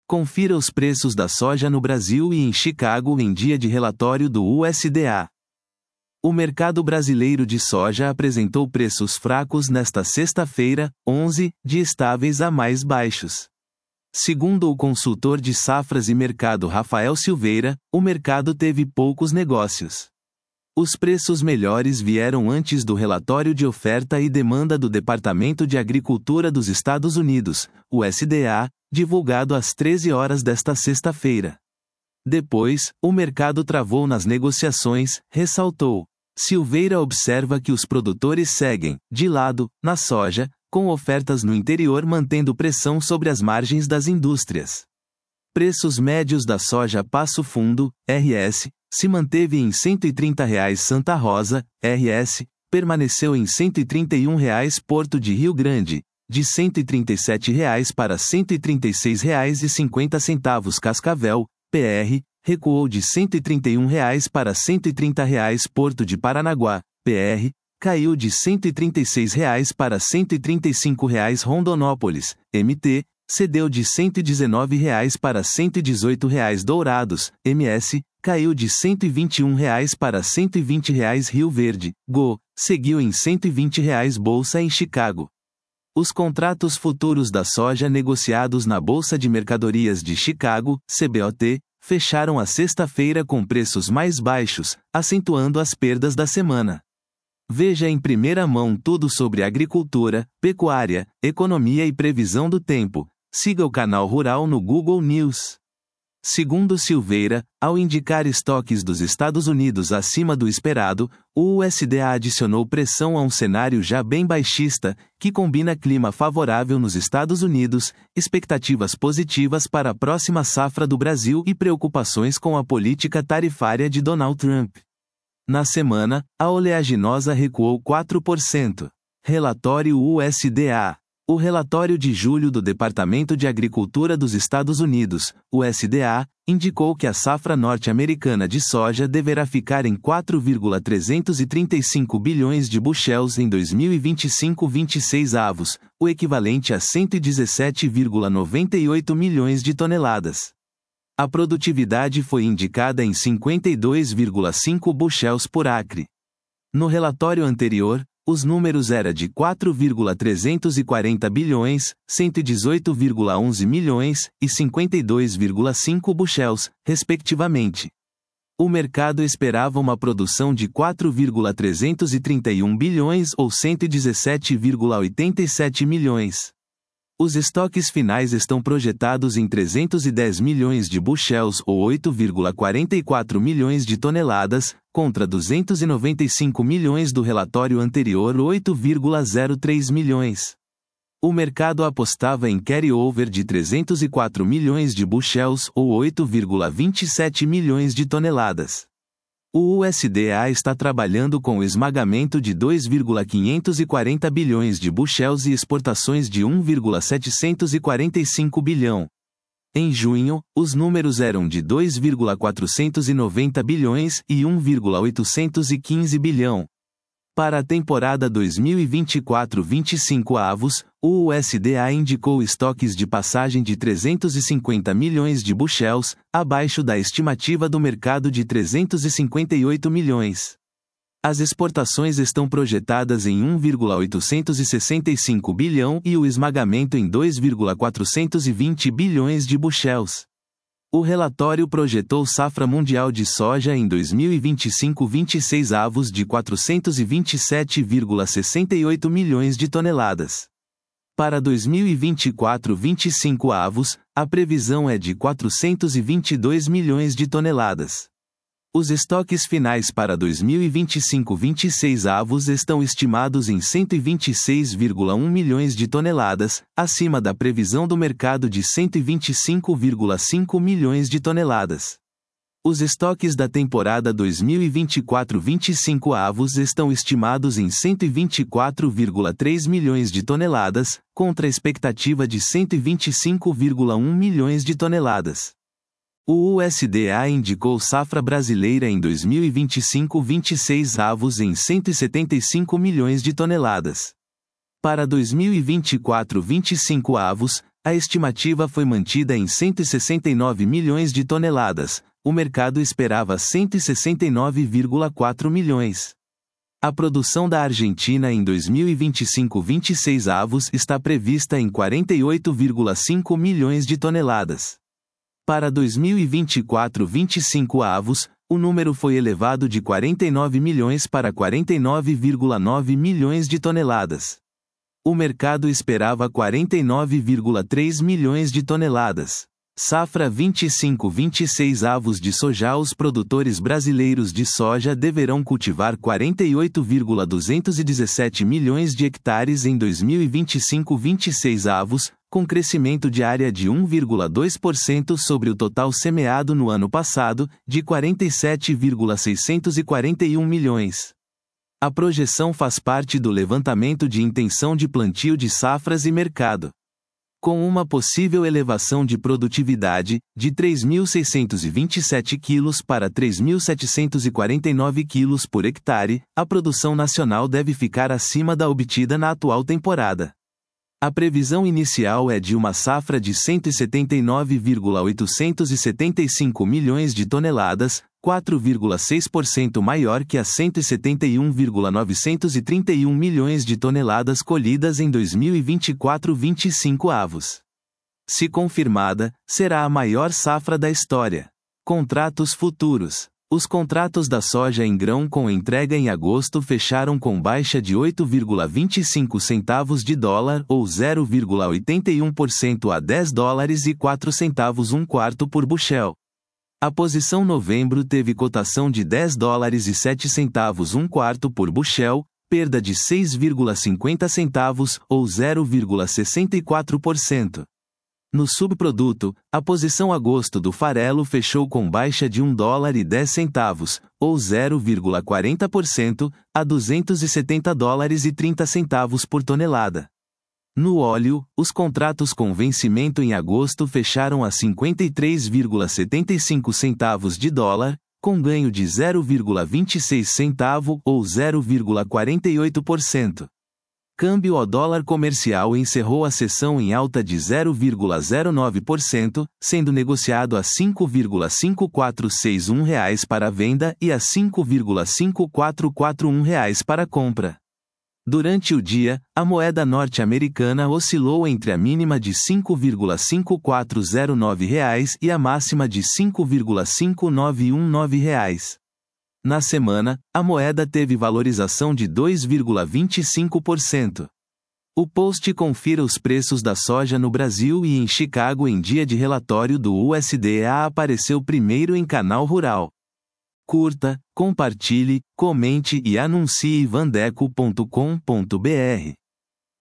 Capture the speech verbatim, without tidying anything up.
Confira os preços da soja no Brasil e em Chicago em dia de relatório do U S D A. O mercado brasileiro de soja apresentou preços fracos nesta sexta-feira, onze, de estáveis a mais baixos. Segundo o consultor de safras e mercado Rafael Silveira, o mercado teve poucos negócios. Os preços melhores vieram antes do relatório de oferta e demanda do Departamento de Agricultura dos Estados Unidos, U S D A, divulgado às treze horas desta sexta-feira. Depois, o mercado travou nas negociações, ressaltou. Silveira observa que os produtores seguem, de lado, na soja, com ofertas no interior mantendo pressão sobre as margens das indústrias. Preços médios da soja Passo Fundo, R S, se manteve em cento e trinta reais Santa Rosa, R S, permaneceu em cento e trinta e um reais Porto de Rio Grande, de cento e trinta e sete reais para cento e trinta e seis reais e cinquenta centavos Cascavel, P R, recuou de cento e trinta e um reais para cento e trinta reais Porto de Paranaguá, P R, caiu de cento e trinta e seis reais para cento e trinta e cinco reais Rondonópolis, M T, cedeu de cento e dezenove reais para cento e dezoito reais Dourados, M S, caiu de cento e vinte e um reais para cento e vinte reais Rio Verde, G O, seguiu em cento e vinte reais Bolsa em Chicago. Os contratos futuros da soja negociados na Bolsa de Mercadorias de Chicago, C B O T, fecharam a sexta-feira com preços mais baixos, acentuando as perdas da semana. Veja em primeira mão tudo sobre agricultura, pecuária, economia e previsão do tempo. Siga o canal Rural no Google News. Segundo Silveira, ao indicar estoques dos Estados Unidos acima do esperado, o U S D A adicionou pressão a um cenário já bem baixista, que combina clima favorável nos Estados Unidos, expectativas positivas para a próxima safra do Brasil e preocupações com a política tarifária de Donald Trump. Na semana, a oleaginosa recuou quatro por cento. Relatório U S D A. O relatório de julho do Departamento de Agricultura dos Estados Unidos, U S D A, indicou que a safra norte-americana de soja deverá ficar em quatro vírgula trezentos e trinta e cinco bilhões de bushels em dois mil e vinte e cinco a vinte e seis avos, o equivalente a cento e dezessete vírgula noventa e oito milhões de toneladas. A produtividade foi indicada em cinquenta e dois vírgula cinco bushels por acre. No relatório anterior, os números eram de quatro vírgula trezentos e quarenta bilhões, cento e dezoito vírgula onze milhões e cinquenta e dois vírgula cinco bushels, respectivamente. O mercado esperava uma produção de quatro vírgula trezentos e trinta e um bilhões ou cento e dezessete vírgula oitenta e sete milhões. Os estoques finais estão projetados em trezentos e dez milhões de bushels ou oito vírgula quarenta e quatro milhões de toneladas, contra duzentos e noventa e cinco milhões do relatório anterior, oito vírgula zero três milhões. O mercado apostava em carry-over de trezentos e quatro milhões de bushels ou oito vírgula vinte e sete milhões de toneladas. O U S D A está trabalhando com o esmagamento de dois vírgula quinhentos e quarenta bilhões de bushels e exportações de um vírgula setecentos e quarenta e cinco bilhão. Em junho, os números eram de dois vírgula quatrocentos e noventa bilhões e um vírgula oitocentos e quinze bilhão. Para a temporada dois mil e vinte e quatro a vinte e cinco avos, o U S D A indicou estoques de passagem de trezentos e cinquenta milhões de bushels, abaixo da estimativa do mercado de trezentos e cinquenta e oito milhões. As exportações estão projetadas em um vírgula oitocentos e sessenta e cinco bilhão e o esmagamento em dois vírgula quatrocentos e vinte bilhões de bushels. O relatório projetou safra mundial de soja em dois mil e vinte e cinco a vinte e seis avos de quatrocentos e vinte e sete vírgula sessenta e oito milhões de toneladas. Para dois mil e vinte e quatro a vinte e cinco avos, a previsão é de quatrocentos e vinte e dois milhões de toneladas. Os estoques finais para dois mil e vinte e cinco a vinte e seis avos estão estimados em cento e vinte e seis vírgula um milhões de toneladas, acima da previsão do mercado de cento e vinte e cinco vírgula cinco milhões de toneladas. Os estoques da temporada dois mil e vinte e quatro a vinte e cinco avos estão estimados em cento e vinte e quatro vírgula três milhões de toneladas, contra a expectativa de cento e vinte e cinco vírgula um milhões de toneladas. O U S D A indicou safra brasileira em dois mil e vinte e cinco a vinte e seis avos em cento e setenta e cinco milhões de toneladas. Para dois mil e vinte e quatro a vinte e cinco avos, A estimativa foi mantida em cento e sessenta e nove milhões de toneladas, o mercado esperava cento e sessenta e nove vírgula quatro milhões. A produção da Argentina em dois mil e vinte e cinco vinte e seis avos está prevista em quarenta e oito vírgula cinco milhões de toneladas. Para dois mil e vinte e quatro vinte e cinco avos, o número foi elevado de quarenta e nove milhões para quarenta e nove vírgula nove milhões de toneladas. O mercado esperava quarenta e nove vírgula três milhões de toneladas. Safra vinte e cinco vinte e seis avos de soja. Os produtores brasileiros de soja deverão cultivar quarenta e oito vírgula duzentos e dezessete milhões de hectares em dois mil e vinte e cinco vinte e seis avos, com crescimento de área de um vírgula dois por cento sobre o total semeado no ano passado, de quarenta e sete vírgula seiscentos e quarenta e um milhões. A projeção faz parte do levantamento de intenção de plantio de safras e mercado. Com uma possível elevação de produtividade, de três mil seiscentos e vinte e sete quilos para três mil setecentos e quarenta e nove quilos por hectare, a produção nacional deve ficar acima da obtida na atual temporada. A previsão inicial é de uma safra de cento e setenta e nove vírgula oitocentos e setenta e cinco milhões de toneladas, quatro vírgula seis por cento maior que as cento e setenta e um vírgula novecentos e trinta e um milhões de toneladas colhidas em dois mil e vinte e quatro vinte e cinco avos. Se confirmada, será a maior safra da história. Contratos futuros. Os contratos da soja em grão com entrega em agosto fecharam com baixa de oito vírgula vinte e cinco centavos de dólar ou zero vírgula oitenta e um por cento a dez dólares e quatro centavos um quarto por bushel. A posição novembro teve cotação de dez dólares e sete centavos um quarto por bushel, perda de seis vírgula cinquenta centavos ou zero vírgula sessenta e quatro por cento. No subproduto, a posição agosto do farelo fechou com baixa de um dólar e dez centavos, ou zero vírgula quarenta por cento, a duzentos e setenta dólares e trinta centavos por tonelada. No óleo, os contratos com vencimento em agosto fecharam a cinquenta e três vírgula setenta e cinco centavos de dólar, com ganho de zero vírgula vinte e seis centavo ou zero vírgula quarenta e oito por cento. Câmbio ao dólar comercial encerrou a sessão em alta de zero vírgula zero nove por cento, sendo negociado a cinco vírgula cinco quatro seis um reais para a venda e a cinco vírgula cinco quatro quatro um reais para a compra. Durante o dia, a moeda norte-americana oscilou entre a mínima de cinco vírgula cinco quatro zero nove reais e a máxima de cinco vírgula cinco nove um nove reais. Na semana, a moeda teve valorização de dois vírgula vinte e cinco por cento. O post confira os preços da soja no Brasil e em Chicago em dia de relatório do U S D A apareceu primeiro em Canal Rural. Curta, compartilhe, comente e anuncie vandeco ponto com ponto br.